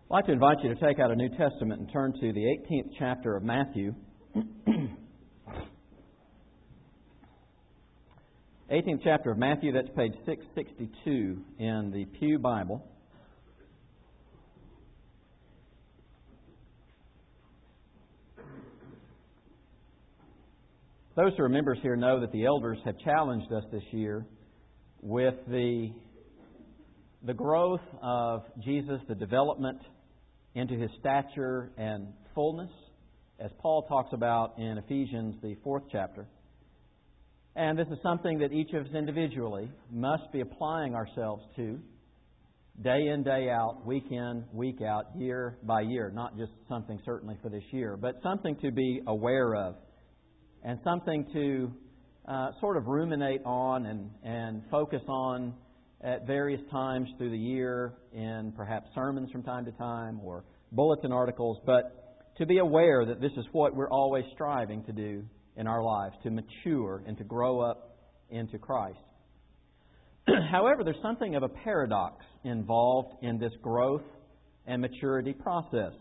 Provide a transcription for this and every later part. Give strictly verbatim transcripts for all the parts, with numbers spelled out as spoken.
I'd like to invite you to take out a New Testament and turn to the eighteenth chapter of Matthew. eighteenth chapter of Matthew, that's page six sixty-two in the Pew Bible. Those who are members here know that the elders have challenged us this year with the, the growth of Jesus, the development into His stature and fullness, as Paul talks about in Ephesians, the fourth chapter. And this is something that each of us individually must be applying ourselves to day in, day out, week in, week out, year by year. Not just something certainly for this year, but something to be aware of and something to uh, sort of ruminate on and, and focus on at various times through the year in perhaps sermons from time to time or bulletin articles, but to be aware that this is what we're always striving to do in our lives, to mature and to grow up into Christ. However, there's something of a paradox involved in this growth and maturity process.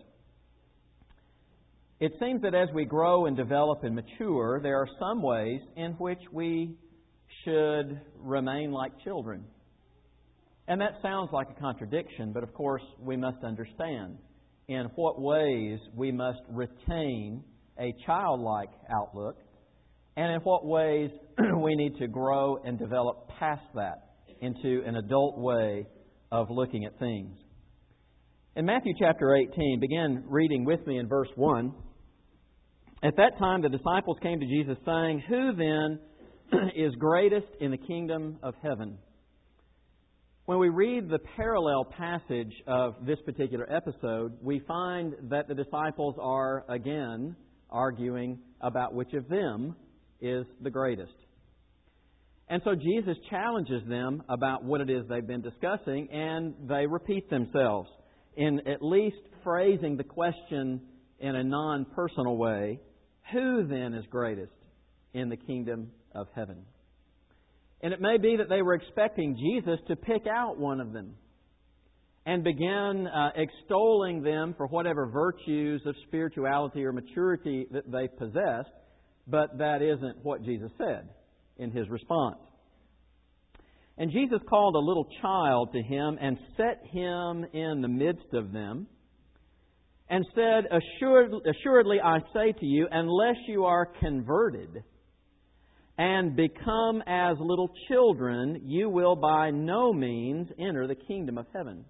It seems that as we grow and develop and mature, there are some ways in which we should remain like children. And that sounds like a contradiction, but of course we must understand in what ways we must retain a childlike outlook and in what ways we need to grow and develop past that into an adult way of looking at things. In Matthew chapter eighteen, begin reading with me in verse one. At that time the disciples came to Jesus saying, "Who then is greatest in the kingdom of heaven?" When we read the parallel passage of this particular episode, we find that the disciples are again arguing about which of them is the greatest. And so Jesus challenges them about what it is they've been discussing, and they repeat themselves in at least phrasing the question in a non-personal way. Who then is greatest in the kingdom of heaven? And it may be that they were expecting Jesus to pick out one of them and begin uh, extolling them for whatever virtues of spirituality or maturity that they possessed, but that isn't what Jesus said in His response. And Jesus called a little child to Him and set him in the midst of them and said, Assured, Assuredly I say to you, unless you are converted and become as little children, you will by no means enter the kingdom of heaven.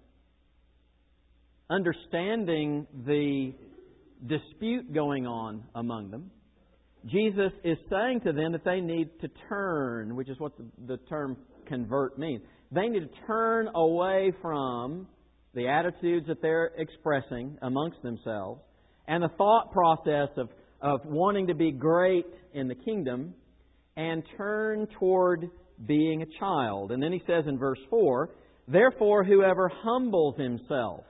Understanding the dispute going on among them, Jesus is saying to them that they need to turn, which is what the, the term convert means. They need to turn away from the attitudes that they're expressing amongst themselves and the thought process of, of wanting to be great in the kingdom and turn toward being a child. And then he says in verse four, "Therefore whoever humbles himself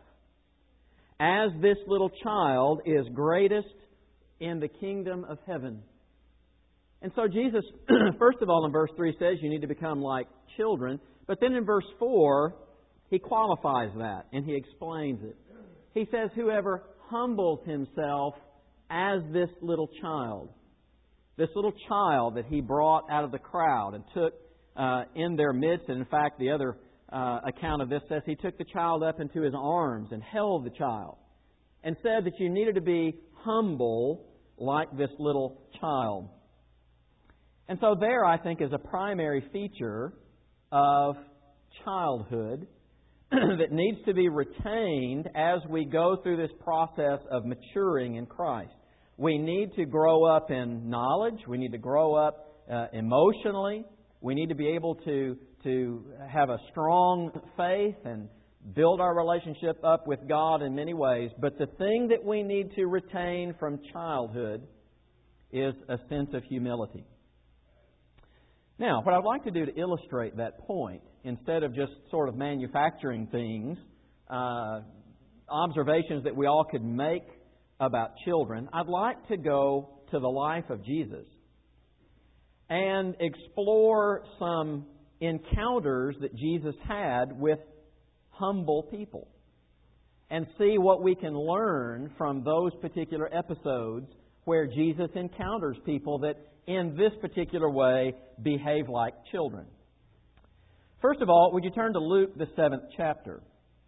as this little child is greatest in the kingdom of heaven." And so Jesus, first of all, in verse three says you need to become like children. But then in verse four, He qualifies that and He explains it. He says whoever humbles himself as this little child. This little child that He brought out of the crowd and took uh, in their midst. And in fact, the other uh, account of this says He took the child up into His arms and held the child and said that you needed to be humble like this little child. And so there, I think, is a primary feature of childhood that needs to be retained as we go through this process of maturing in Christ. We need to grow up in knowledge. We need to grow up uh, emotionally. We need to be able to, to have a strong faith and build our relationship up with God in many ways. But the thing that we need to retain from childhood is a sense of humility. Now, what I'd like to do to illustrate that point, instead of just sort of manufacturing things, uh, observations that we all could make about children, I'd like to go to the life of Jesus and explore some encounters that Jesus had with humble people. and see what we can learn from those particular episodes where Jesus encounters people that in this particular way behave like children. First of all, would you turn to Luke, the seventh chapter?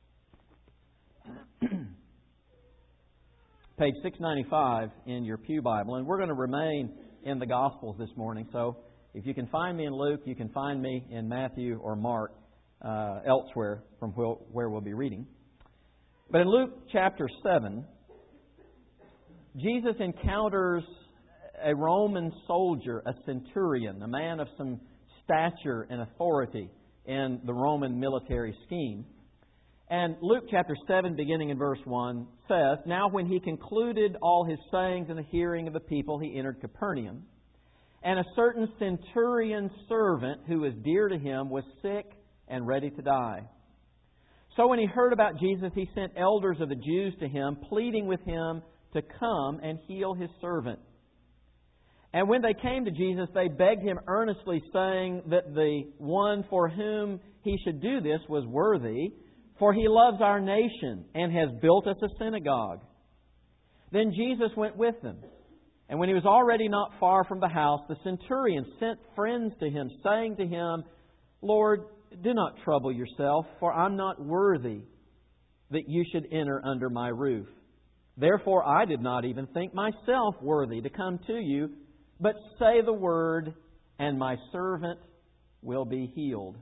Page six ninety-five in your Pew Bible. And we're going to remain in the Gospels this morning. So if you can find me in Luke, you can find me in Matthew or Mark uh, elsewhere from where we'll be reading. But in Luke chapter seven, Jesus encounters a Roman soldier, a centurion, a man of some stature and authority in the Roman military scheme. And Luke chapter seven, beginning in verse one, says, "Now when he concluded all his sayings in the hearing of the people, he entered Capernaum. And a certain centurion servant who was dear to him was sick and ready to die. So when he heard about Jesus, he sent elders of the Jews to him, pleading with him to come and heal his servant. And when they came to Jesus, they begged him earnestly, saying that the one for whom he should do this was worthy, for he loves our nation and has built us a synagogue. Then Jesus went with them. And when he was already not far from the house, the centurion sent friends to him, saying to him, Lord, do not trouble yourself, for I'm not worthy that you should enter under my roof. Therefore I did not even think myself worthy to come to you, but say the word, and my servant will be healed."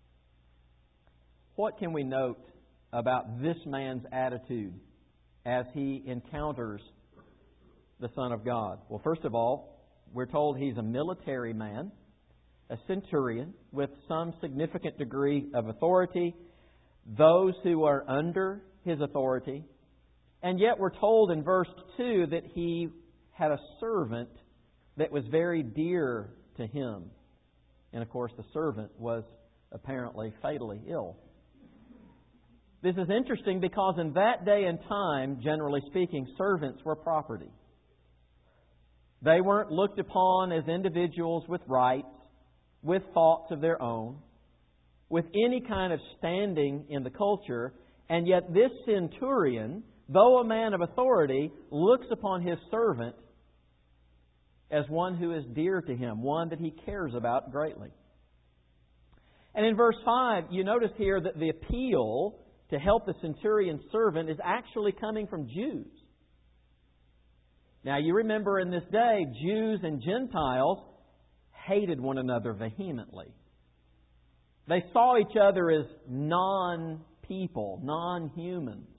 What can we note about this man's attitude as he encounters the Son of God? Well, first of all, we're told he's a military man, a centurion with some significant degree of authority, those who are under his authority. And yet we're told in verse two that he had a servant that was very dear to him. And of course the servant was apparently fatally ill. This is interesting because in that day and time, generally speaking, servants were property. They weren't looked upon as individuals with rights, with thoughts of their own, with any kind of standing in the culture. And yet this centurion, though a man of authority, looks upon his servant as one who is dear to him, one that he cares about greatly. And in verse five, you notice here that the appeal to help the centurion's servant is actually coming from Jews. Now, you remember in this day, Jews and Gentiles hated one another vehemently. They saw each other as non-people, non-humans.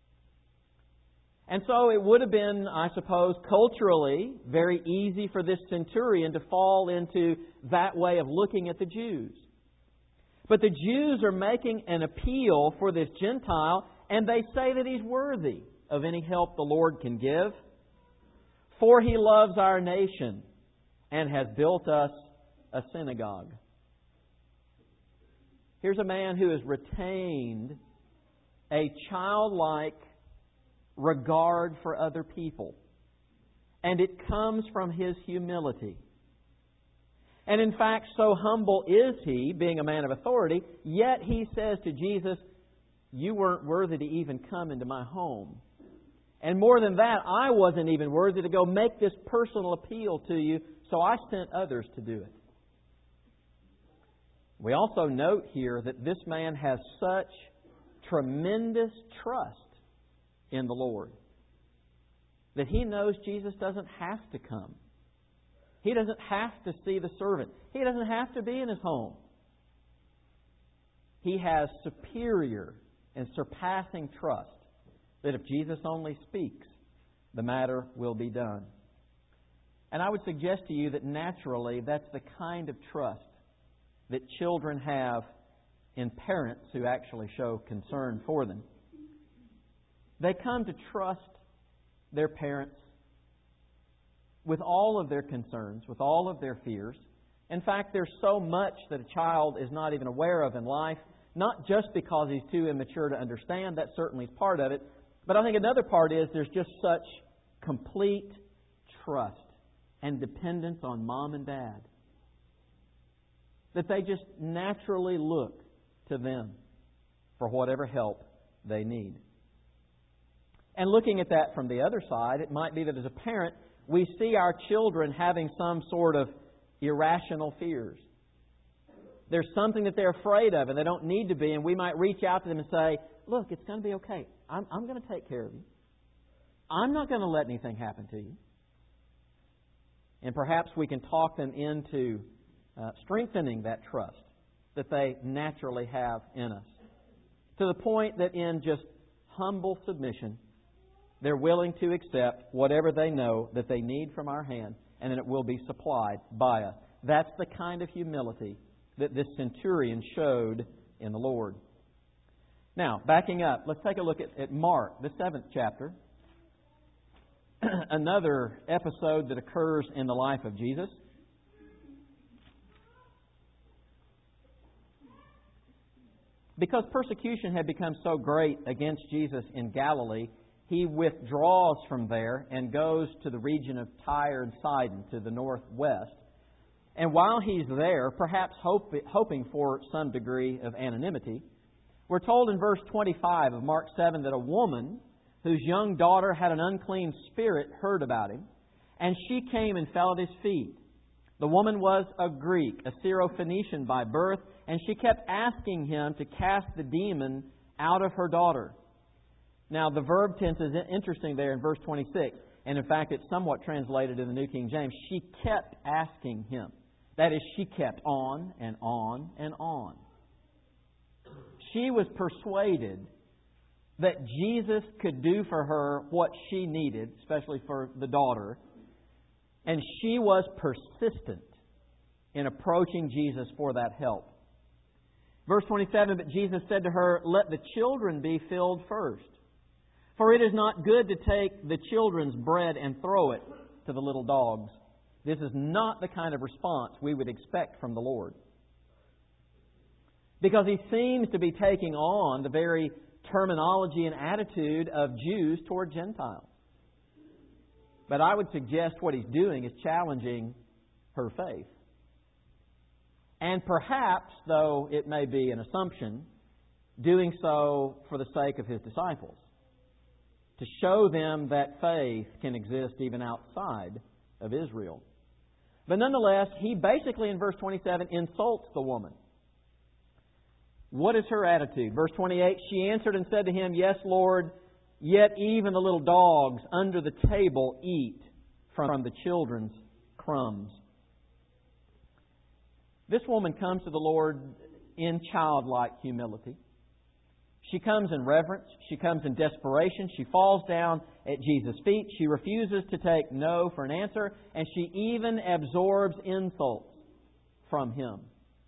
And so it would have been, I suppose, culturally very easy for this centurion to fall into that way of looking at the Jews. But the Jews are making an appeal for this Gentile, and they say that he's worthy of any help the Lord can give. For he loves our nation and has built us a synagogue. Here's a man who has retained a childlike regard for other people. And it comes from his humility. And in fact, so humble is he, being a man of authority, yet he says to Jesus, you weren't worthy to even come into my home. And more than that, I wasn't even worthy to go make this personal appeal to you, so I sent others to do it. We also note here that this man has such tremendous trust in the Lord that he knows Jesus doesn't have to come. He doesn't have to see the servant. He doesn't have to be in his home. He has superior and surpassing trust that if Jesus only speaks, the matter will be done. And I would suggest to you that naturally that's the kind of trust that children have in parents who actually show concern for them. They come to trust their parents with all of their concerns, with all of their fears. In fact, there's so much that a child is not even aware of in life, not just because he's too immature to understand, that certainly is part of it, but I think another part is there's just such complete trust and dependence on mom and dad that they just naturally look to them for whatever help they need. And looking at that from the other side, it might be that as a parent, we see our children having some sort of irrational fears. There's something that they're afraid of and they don't need to be, and we might reach out to them and say, look, it's going to be okay. I'm, I'm going to take care of you. I'm not going to let anything happen to you. And perhaps we can talk them into uh, strengthening that trust that they naturally have in us, to the point that in just humble submission, they're willing to accept whatever they know that they need from our hand, and that it will be supplied by us. That's the kind of humility that this centurion showed in the Lord. Now, backing up, let's take a look at, at Mark, the seventh chapter. Another episode that occurs in the life of Jesus. Because persecution had become so great against Jesus in Galilee, He withdraws from there and goes to the region of Tyre and Sidon, to the northwest. And while He's there, perhaps hope, hoping for some degree of anonymity, we're told in verse twenty-five of Mark seven that a woman whose young daughter had an unclean spirit heard about Him, and she came and fell at His feet. The woman was a Greek, a Syrophoenician by birth, and she kept asking Him to cast the demon out of her daughter. Now, the verb tense is interesting there in verse twenty-six, and in fact, it's somewhat translated in the New King James. She kept asking Him. That is, she kept on and on and on. She was persuaded that Jesus could do for her what she needed, especially for the daughter. And she was persistent in approaching Jesus for that help. Verse twenty-seven, but Jesus said to her, let the children be filled first. For it is not good to take the children's bread and throw it to the little dogs. This is not the kind of response we would expect from the Lord. Because He seems to be taking on the very terminology and attitude of Jews toward Gentiles. But I would suggest what He's doing is challenging her faith. And perhaps, though it may be an assumption, doing so for the sake of His disciples, to show them that faith can exist even outside of Israel. But nonetheless, He basically in verse twenty-seven insults the woman. What is her attitude? Verse twenty-eight, she answered and said to Him, yes, Lord, yet even the little dogs under the table eat from the children's crumbs. This woman comes to the Lord in childlike humility. She comes in reverence. She comes in desperation. She falls down at Jesus' feet. She refuses to take no for an answer, and she even absorbs insults from Him.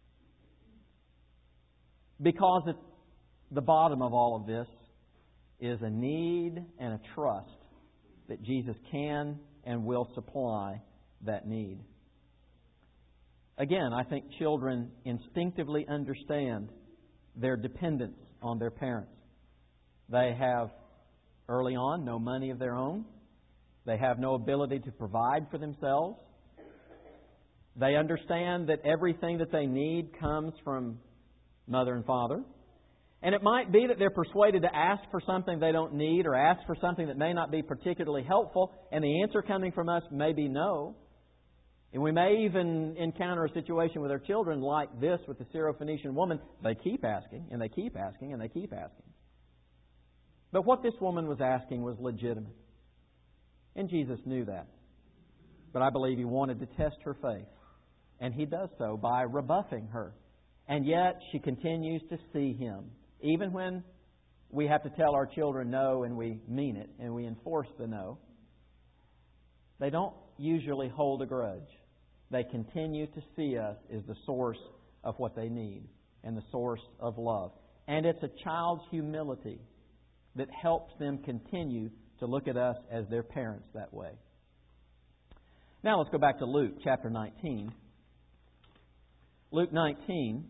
Because at the bottom of all of this is a need and a trust that Jesus can and will supply that need. Again, I think children instinctively understand their dependence on their parents. They have, early on, no money of their own. They have no ability to provide for themselves. They understand that everything that they need comes from mother and father. And it might be that they're persuaded to ask for something they don't need or ask for something that may not be particularly helpful, and the answer coming from us may be no. And we may even encounter a situation with our children like this with the Syrophoenician woman. They keep asking, and they keep asking, and they keep asking. But what this woman was asking was legitimate. And Jesus knew that. But I believe He wanted to test her faith. And He does so by rebuffing her. And yet she continues to see Him. Even when we have to tell our children no and we mean it and we enforce the no, they don't usually hold a grudge. They continue to see us as the source of what they need and the source of love. And it's a child's humility that helps them continue to look at us as their parents that way. Now let's go back to Luke chapter nineteen. Luke nineteen.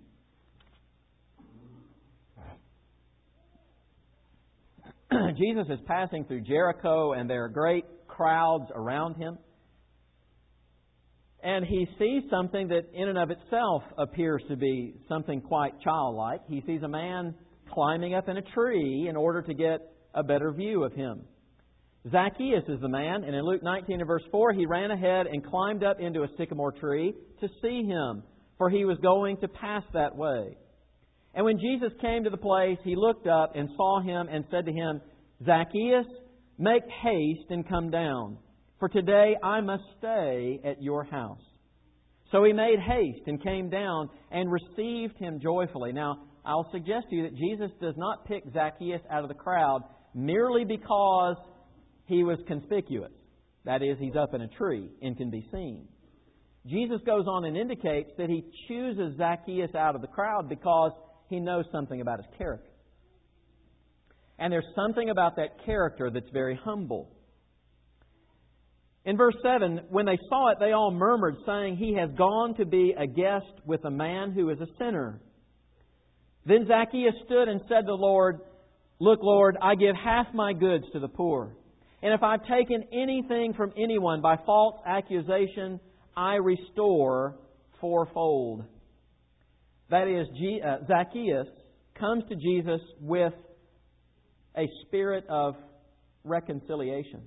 Jesus is passing through Jericho, and there are great crowds around Him. And He sees something that in and of itself appears to be something quite childlike. He sees a man climbing up in a tree in order to get a better view of Him. Zacchaeus is the man, and in Luke nineteen and verse four, he ran ahead and climbed up into a sycamore tree to see him, for he was going to pass that way. And when Jesus came to the place, he looked up and saw him and said to him, Zacchaeus, make haste and come down, for today I must stay at your house. So he made haste and came down and received him joyfully. Now, I'll suggest to you that Jesus does not pick Zacchaeus out of the crowd merely because he was conspicuous. That is, he's up in a tree and can be seen. Jesus goes on and indicates that he chooses Zacchaeus out of the crowd because he knows something about his character. And there's something about that character that's very humble. In verse seven, when they saw it, they all murmured, saying, He has gone to be a guest with a man who is a sinner. Then Zacchaeus stood and said to the Lord, Look, Lord, I give half my goods to the poor. And if I've taken anything from anyone by false accusation, I restore fourfold. That is, Zacchaeus comes to Jesus with a spirit of reconciliation.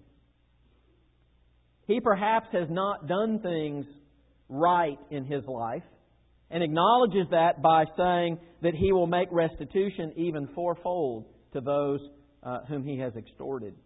He perhaps has not done things right in his life and acknowledges that by saying that he will make restitution even fourfold to those uh, whom he has extorted.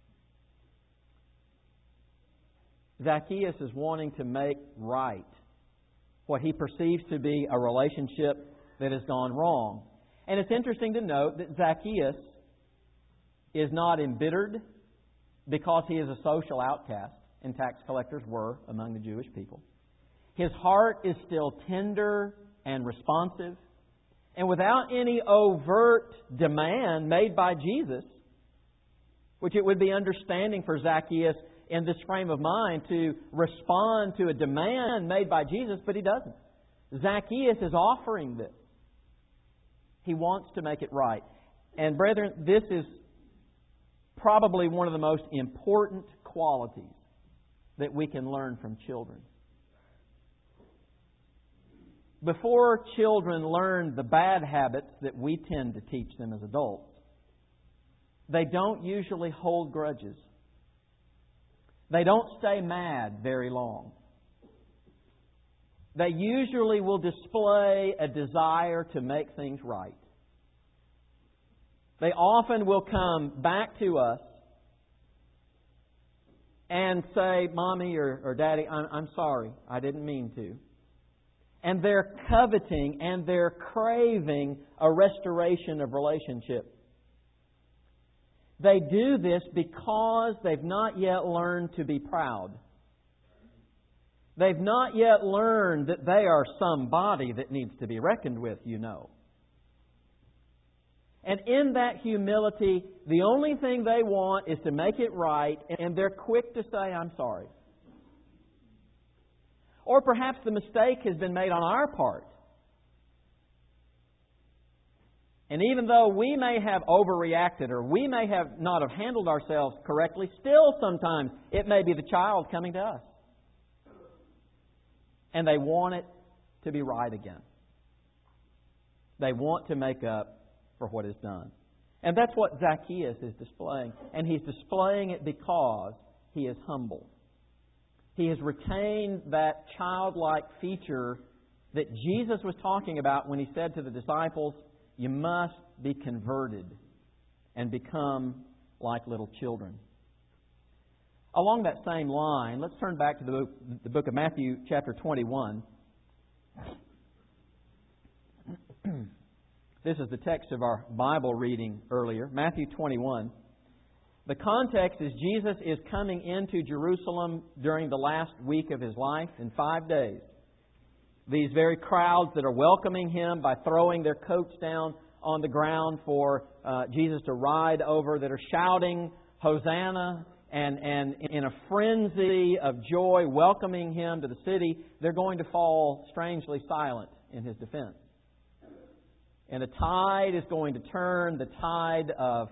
Zacchaeus is wanting to make right what he perceives to be a relationship that has gone wrong. And it's interesting to note that Zacchaeus is not embittered because he is a social outcast, and tax collectors were among the Jewish people. His heart is still tender and responsive, and without any overt demand made by Jesus, which it would be understanding for Zacchaeus in this frame of mind to respond to a demand made by Jesus, but he doesn't. Zacchaeus is offering this. He wants to make it right. And brethren, this is probably one of the most important qualities that we can learn from children. Before children learn the bad habits that we tend to teach them as adults, they don't usually hold grudges. They don't stay mad very long. They usually will display a desire to make things right. They often will come back to us and say, Mommy or, or Daddy, I'm, I'm sorry, I didn't mean to. And they're coveting and they're craving a restoration of relationship. They do this because they've not yet learned to be proud. They've not yet learned that they are somebody that needs to be reckoned with, you know. And in that humility, the only thing they want is to make it right, and they're quick to say, I'm sorry. Or perhaps the mistake has been made on our part. And even though we may have overreacted or we may have not have handled ourselves correctly, still sometimes it may be the child coming to us. And they want it to be right again. They want to make up for what is done. And that's what Zacchaeus is displaying. And he's displaying it because he is humble. He has retained that childlike feature that Jesus was talking about when he said to the disciples, you must be converted and become like little children. Along that same line, let's turn back to the book, the book of Matthew chapter twenty-one. This is the text of our Bible reading earlier, Matthew twenty-one. The context is Jesus is coming into Jerusalem during the last week of His life in five days. These very crowds that are welcoming Him by throwing their coats down on the ground for uh, Jesus to ride over, that are shouting, Hosanna, and, and in a frenzy of joy welcoming Him to the city, they're going to fall strangely silent in His defense. And the tide is going to turn, the tide of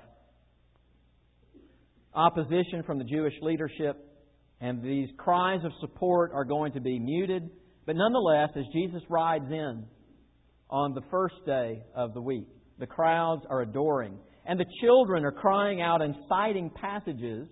opposition from the Jewish leadership, and these cries of support are going to be muted. But nonetheless, as Jesus rides in on the first day of the week, the crowds are adoring. And the children are crying out and citing passages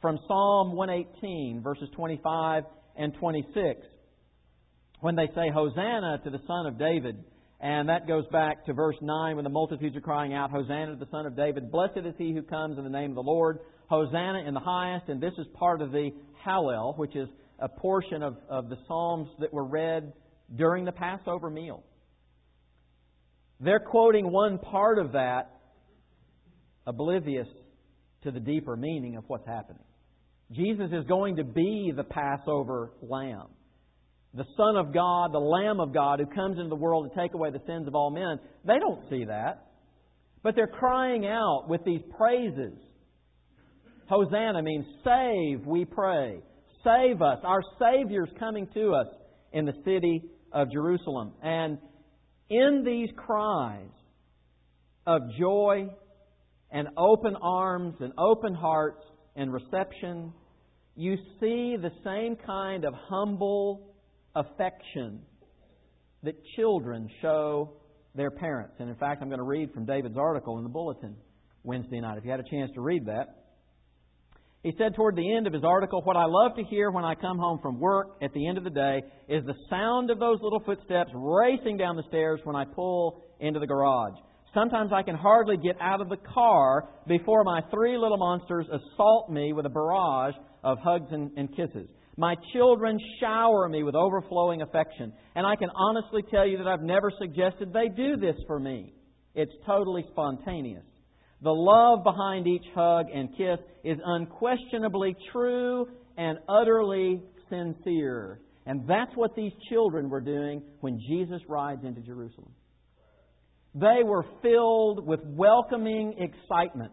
from Psalm one eighteen, verses twenty-five and twenty-six, when they say, Hosanna to the Son of David. And that goes back to verse nine, when the multitudes are crying out, Hosanna to the Son of David. Blessed is he who comes in the name of the Lord. Hosanna in the highest. And this is part of the Hallel, which is a portion of, of the Psalms that were read during the Passover meal. They're quoting one part of that, oblivious to the deeper meaning of what's happening. Jesus is going to be the Passover Lamb, the Son of God, the Lamb of God who comes into the world to take away the sins of all men. They don't see that. But they're crying out with these praises. Hosanna means save, we pray. Save us. Our Savior's coming to us in the city of Jerusalem. And in these cries of joy and open arms and open hearts and reception, you see the same kind of humble affection that children show their parents. And in fact, I'm going to read from David's article in the Bulletin Wednesday night, if you had a chance to read that. He said toward the end of his article, what I love to hear when I come home from work at the end of the day is the sound of those little footsteps racing down the stairs when I pull into the garage. Sometimes I can hardly get out of the car before my three little monsters assault me with a barrage of hugs and, and kisses. My children shower me with overflowing affection. And I can honestly tell you that I've never suggested they do this for me. It's totally spontaneous. The love behind each hug and kiss is unquestionably true and utterly sincere. And that's what these children were doing when Jesus rides into Jerusalem. They were filled with welcoming excitement.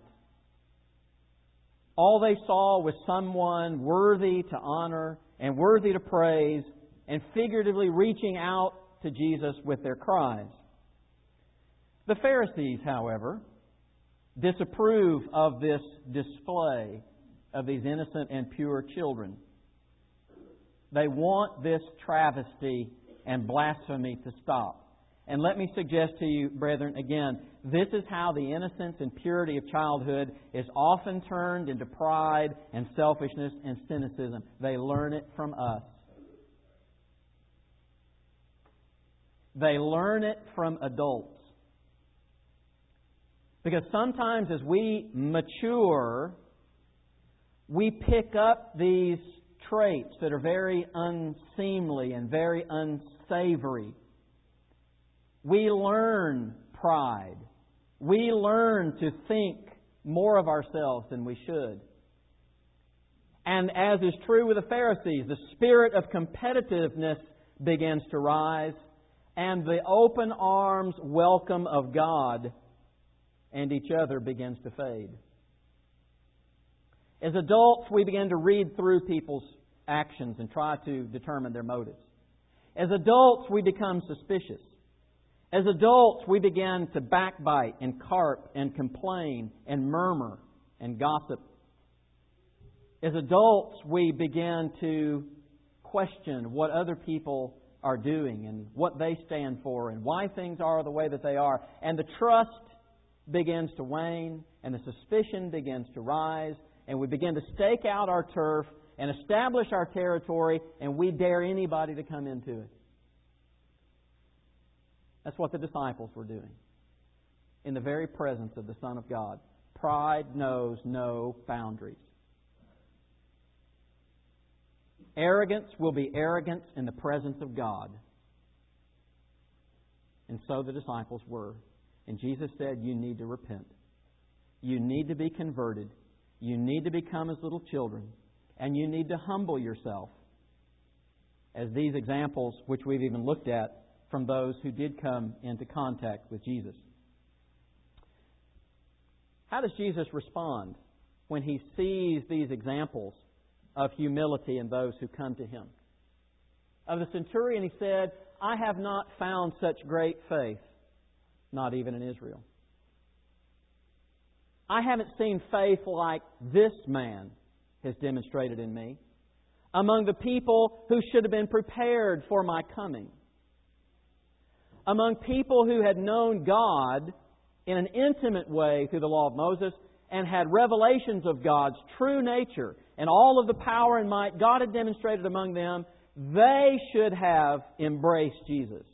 All they saw was someone worthy to honor and worthy to praise, and figuratively reaching out to Jesus with their cries. The Pharisees, however, disapprove of this display of these innocent and pure children. They want this travesty and blasphemy to stop. And let me suggest to you, brethren, again, this is how the innocence and purity of childhood is often turned into pride and selfishness and cynicism. They learn it from us. They learn it from adults. Because sometimes as we mature, we pick up these traits that are very unseemly and very unsavory. We learn pride. We learn to think more of ourselves than we should. And as is true with the Pharisees, the spirit of competitiveness begins to rise, and the open arms welcome of God and each other begins to fade. As adults, we begin to read through people's actions and try to determine their motives. As adults, we become suspicious. As adults, we begin to backbite and carp and complain and murmur and gossip. As adults, we begin to question what other people are doing and what they stand for and why things are the way that they are. And the trust begins to wane and the suspicion begins to rise, and we begin to stake out our turf and establish our territory, and we dare anybody to come into it. That's what the disciples were doing in the very presence of the Son of God. Pride knows no boundaries. Arrogance will be arrogance in the presence of God. And so the disciples were. And Jesus said, you need to repent. You need to be converted. You need to become as little children. And you need to humble yourself. As these examples, which we've even looked at, from those who did come into contact with Jesus. How does Jesus respond when He sees these examples of humility in those who come to Him? Of the centurion, He said, I have not found such great faith, not even in Israel. I haven't seen faith like this man has demonstrated in me among the people who should have been prepared for my coming. Among people who had known God in an intimate way through the law of Moses, and had revelations of God's true nature and all of the power and might God had demonstrated among them, they should have embraced Jesus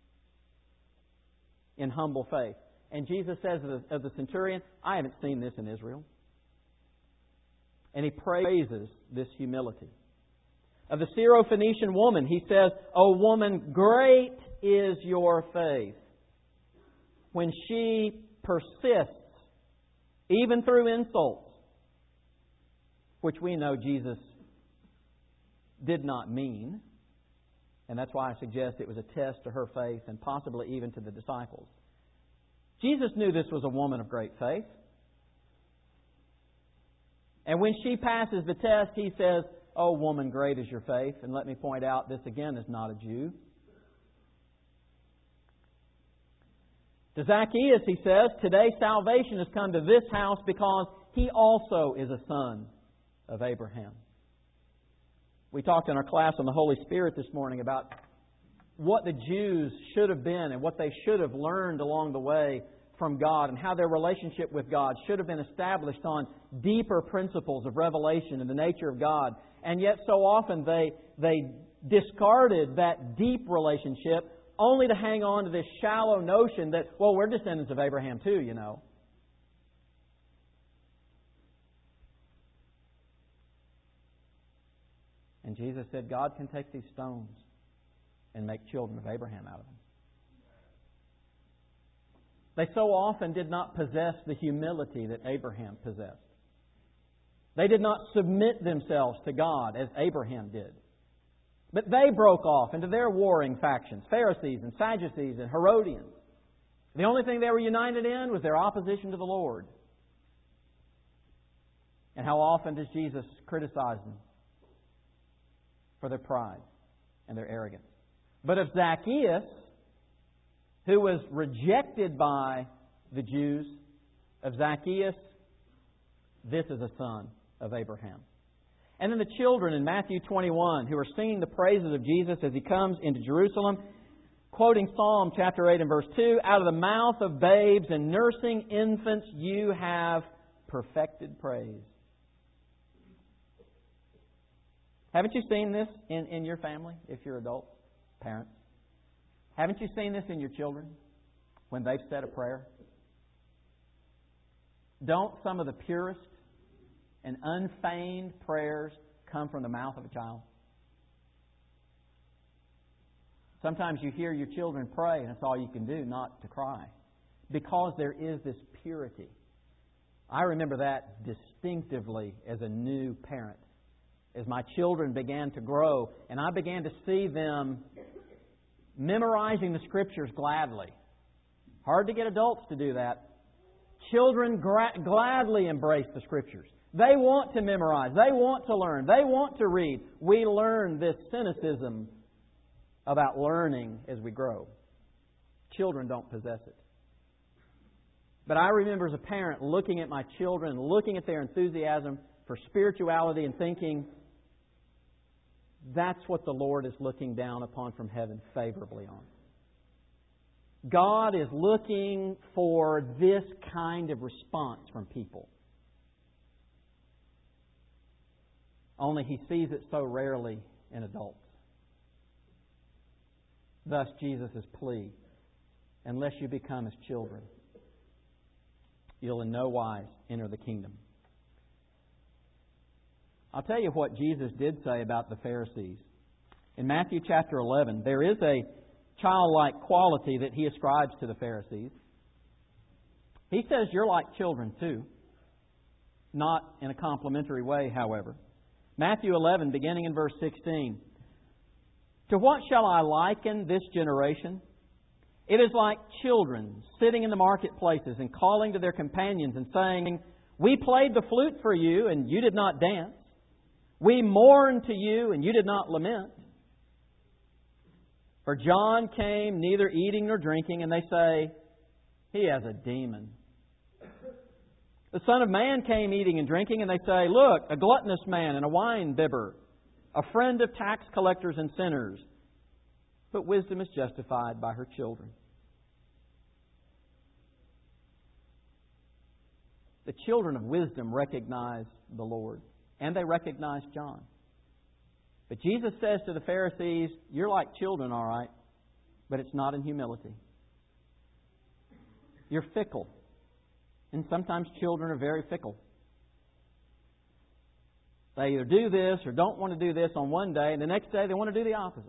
in humble faith. And Jesus says of the, of the centurion, I haven't seen this in Israel. And He praises this humility. Of the Syrophoenician woman, He says, O woman, great is your faith. When she persists, even through insults, which we know Jesus did not mean, and that's why I suggest it was a test to her faith and possibly even to the disciples. Jesus knew this was a woman of great faith. And when she passes the test, He says, Oh, woman, great is your faith. And let me point out, this again is not a Jew. To Zacchaeus, He says, today salvation has come to this house because he also is a son of Abraham. We talked in our class on the Holy Spirit this morning about what the Jews should have been and what they should have learned along the way from God, and how their relationship with God should have been established on deeper principles of revelation and the nature of God. And yet so often they, they discarded that deep relationship only to hang on to this shallow notion that, well, we're descendants of Abraham too, you know. And Jesus said, God can take these stones and make children of Abraham out of them. They so often did not possess the humility that Abraham possessed. They did not submit themselves to God as Abraham did. But they broke off into their warring factions, Pharisees and Sadducees and Herodians. The only thing they were united in was their opposition to the Lord. And how often does Jesus criticize them for their pride and their arrogance? But of Zacchaeus, who was rejected by the Jews, of Zacchaeus, this is a son of Abraham. And then the children in Matthew twenty-one who are singing the praises of Jesus as He comes into Jerusalem, quoting Psalm chapter eight and verse two, out of the mouth of babes and nursing infants you have perfected praise. Haven't you seen this in, in your family, if you're adults, parents? Haven't you seen this in your children when they've said a prayer? Don't some of the purest and unfeigned prayers come from the mouth of a child? Sometimes you hear your children pray and it's all you can do not to cry, because there is this purity. I remember that distinctively as a new parent. As my children began to grow and I began to see them memorizing the Scriptures gladly. Hard to get adults to do that. Children gra- gladly embrace the Scriptures. They want to memorize. They want to learn. They want to read. We learn this cynicism about learning as we grow. Children don't possess it. But I remember as a parent looking at my children, looking at their enthusiasm for spirituality and thinking, that's what the Lord is looking down upon from heaven favorably on. God is looking for this kind of response from people. Only He sees it so rarely in adults. Thus Jesus' plea, unless you become as children, you'll in no wise enter the kingdom. I'll tell you what Jesus did say about the Pharisees. In Matthew chapter eleven, there is a childlike quality that He ascribes to the Pharisees. He says you're like children too. Not in a complimentary way, however. Matthew eleven, beginning in verse sixteen. To what shall I liken this generation? It is like children sitting in the marketplaces and calling to their companions and saying, We played the flute for you and you did not dance. We mourned to you and you did not lament. For John came neither eating nor drinking, and they say, He has a demon. The Son of Man came eating and drinking, and they say, Look, a gluttonous man and a wine bibber, a friend of tax collectors and sinners. But wisdom is justified by her children. The children of wisdom recognize the Lord, and they recognize John. But Jesus says to the Pharisees, you're like children, all right, but it's not in humility. You're fickle. And sometimes children are very fickle. They either do this or don't want to do this on one day, and the next day they want to do the opposite.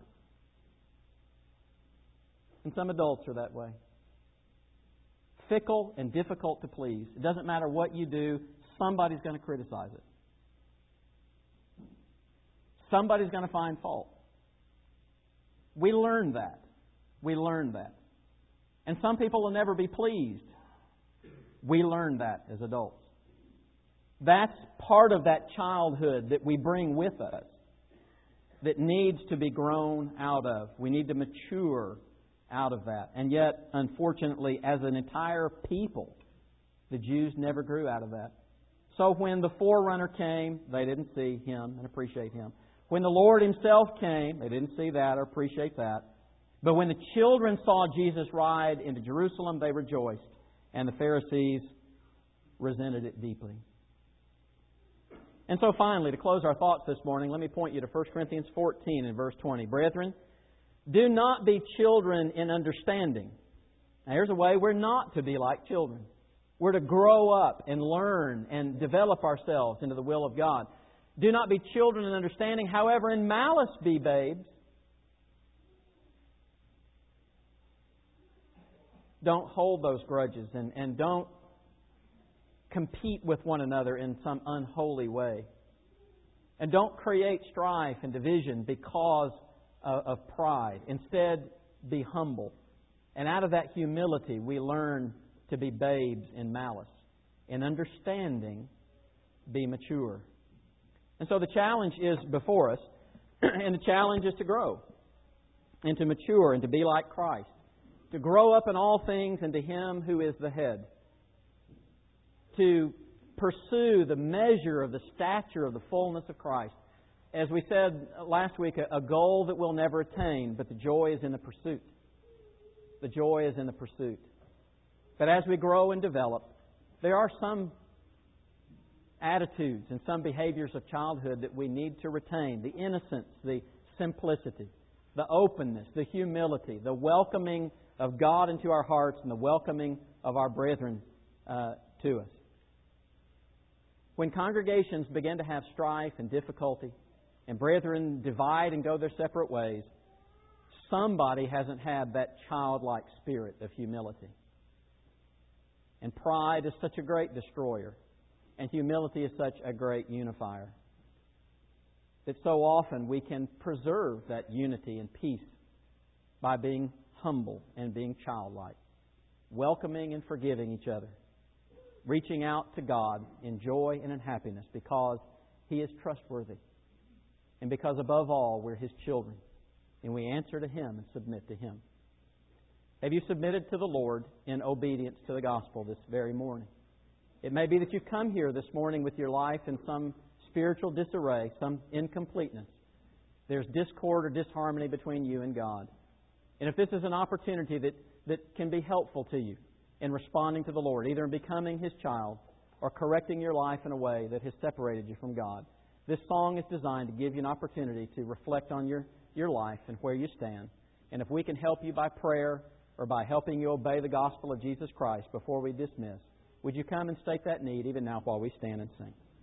And some adults are that way. Fickle and difficult to please. It doesn't matter what you do, somebody's going to criticize it. Somebody's going to find fault. We learn that. We learn that. And some people will never be pleased. We learn that as adults. That's part of that childhood that we bring with us that needs to be grown out of. We need to mature out of that. And yet, unfortunately, as an entire people, the Jews never grew out of that. So when the forerunner came, they didn't see Him and appreciate Him. When the Lord Himself came, they didn't see that or appreciate that. But when the children saw Jesus ride into Jerusalem, they rejoiced. And the Pharisees resented it deeply. And so finally, to close our thoughts this morning, let me point you to First Corinthians fourteen and verse twenty. Brethren, do not be children in understanding. Now, here's a way we're not to be like children. We're to grow up and learn and develop ourselves into the will of God. Do not be children in understanding, however, in malice be babes. Don't hold those grudges and, and don't compete with one another in some unholy way. And don't create strife and division because of, of pride. Instead, be humble. And out of that humility, we learn to be babes in malice. In understanding, be mature. And so the challenge is before us, and the challenge is to grow and to mature and to be like Christ. To grow up in all things into Him who is the head. To pursue the measure of the stature of the fullness of Christ. As we said last week, a goal that we'll never attain, but the joy is in the pursuit. The joy is in the pursuit. But as we grow and develop, there are some attitudes and some behaviors of childhood that we need to retain. The innocence, the simplicity, the openness, the humility, the welcoming of God into our hearts and the welcoming of our brethren uh, to us. When congregations begin to have strife and difficulty and brethren divide and go their separate ways, somebody hasn't had that childlike spirit of humility. And pride is such a great destroyer. And humility is such a great unifier. That so often we can preserve that unity and peace by being humble and being childlike. Welcoming and forgiving each other. Reaching out to God in joy and in happiness because He is trustworthy. And because above all, we're His children. And we answer to Him and submit to Him. Have you submitted to the Lord in obedience to the gospel this very morning? It may be that you've come here this morning with your life in some spiritual disarray, some incompleteness. There's discord or disharmony between you and God. And if this is an opportunity that, that can be helpful to you in responding to the Lord, either in becoming His child or correcting your life in a way that has separated you from God, this song is designed to give you an opportunity to reflect on your, your life and where you stand. And if we can help you by prayer or by helping you obey the gospel of Jesus Christ before we dismiss, would you come and state that need even now while we stand and sing?